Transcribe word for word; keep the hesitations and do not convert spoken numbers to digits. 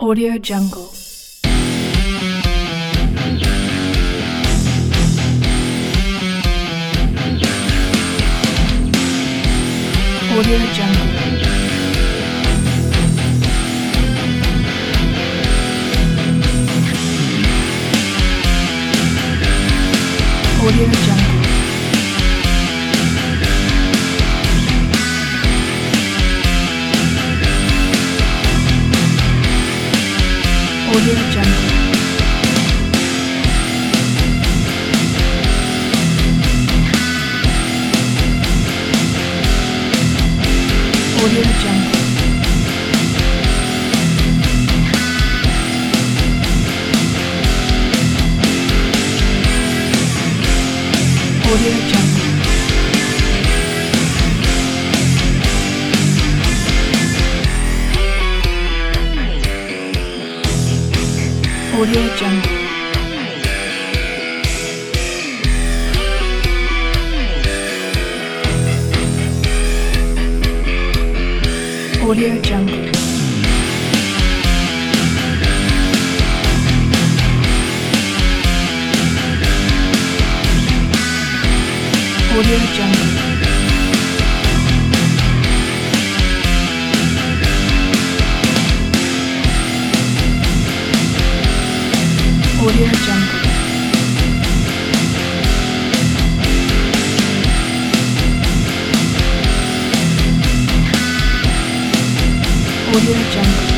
Audio Jungle. Audio Jungle. Audio Jungle. Audio Jungle. Audio Jungle. Audio Jungle. Audio Jungle. Audio Jungle. Audio Jungle. Audio Jungle. Audio Jungle.